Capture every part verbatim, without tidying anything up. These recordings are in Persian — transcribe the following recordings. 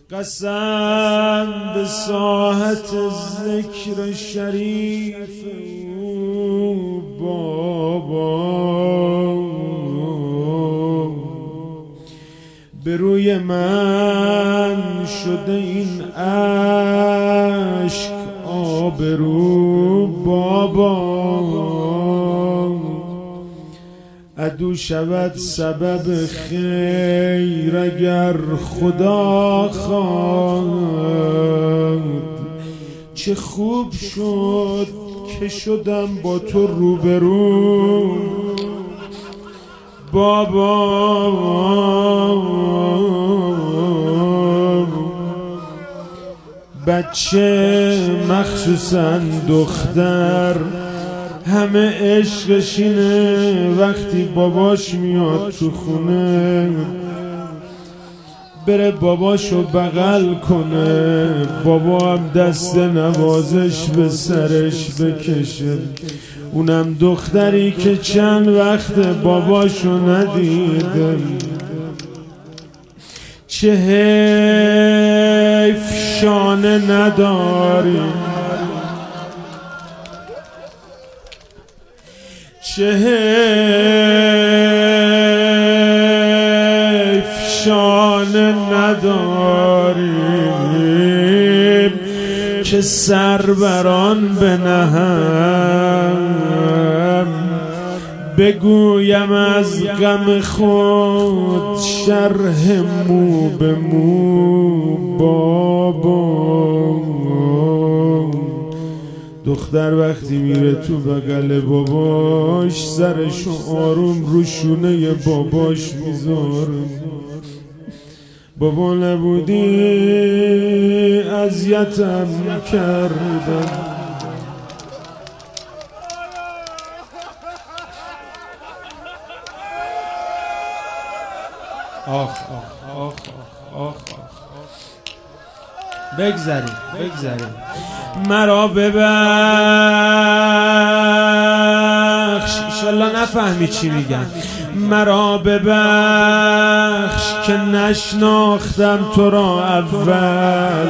قسم به ساحت ذکر شریف او بابا، به روی من شده این اشک آبرو بابا، عدو شود سبب خیر اگر خدا خواند. چه خوب شد که شدم با تو روبرو بابا، بچه مخصوصا دختر همه عشقش اینه وقتی باباش میاد تو خونه بره باباشو بغل کنه، بابا هم دست نوازش به سرش بکشه. اونم دختری که چند وقت باباشو ندیده. چه حیف شانه نداری، چه حیف شانه نداریم که سر بران بنهم. بگویم از غم خود شرح مو به مو بابا. دختر وقتی میره تو بغل باباش سرشو آروم رو شونه باباش میذاره. بابا نبودی اذیتم کردم. آخ آخ آخ آخ آخ بگذاریم بگذاریم. مرا ببخش، انشالله نفهمی چی میگم. مرا ببخش که نشناختم تو را اول.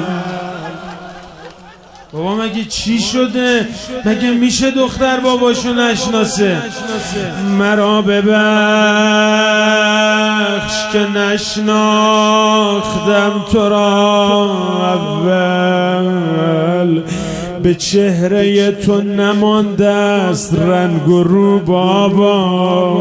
بابا مگه چی شده؟ مگه میشه دختر باباشو نشناسه؟ مرا ببخش که نشناختم تو را اول. به چهره تو نمانده است رنگ و رو بابا.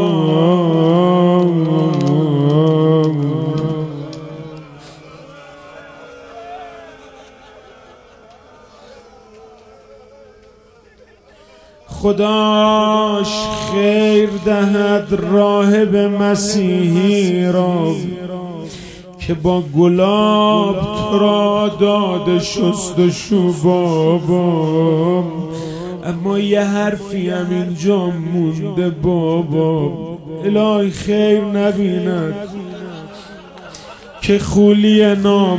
خداش خیر دهد راهب مسیحی را که با گلاب تو را داده شست و شو بابا. اما یه حرفی هم اینجا مونده بابا، الهی خیر نبیند که خولی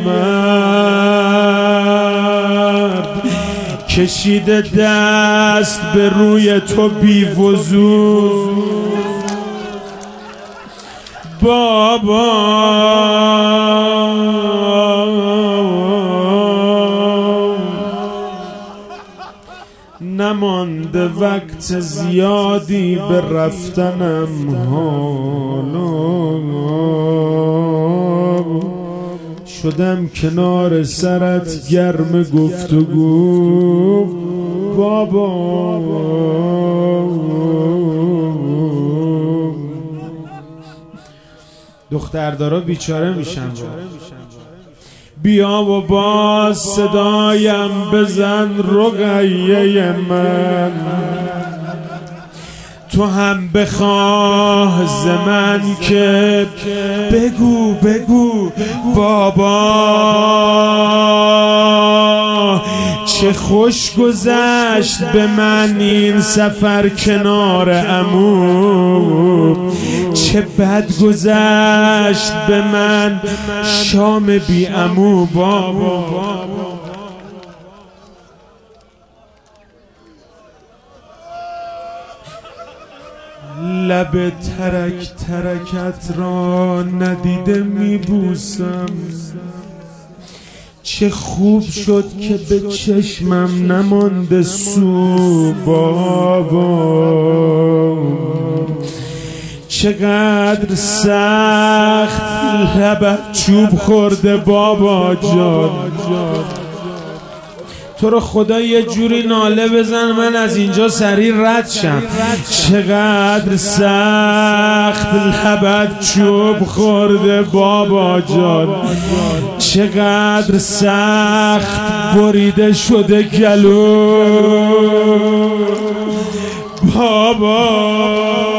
نامرد کشیده دست به روی تو بی وضو بابا. نمانده وقت زیادی به رفتنم حالا، شدم کنار سرت گرم گفتگو بابا. دختردارا بیچاره میشن. بیا و باز صدایم بزن رقیه من، تو هم بخواه ز من که بگو بگو بابا. چه خوش گذشت به من این سفر کنار عمو، چه بد گذشت به من شام بی عمو بابا. لب ترک ترکت را ندیده میبوسم، چه خوب شد که به چشمم نمانده سو بابا، چقدر سخت لبت چوب خورده بابا جان. تو رو خدا یه جوری ناله بزن من از اینجا سریع رد شم. چقدر سخت لبت چوب خورده بابا جان، چقدر سخت بریده شده گلو بابا.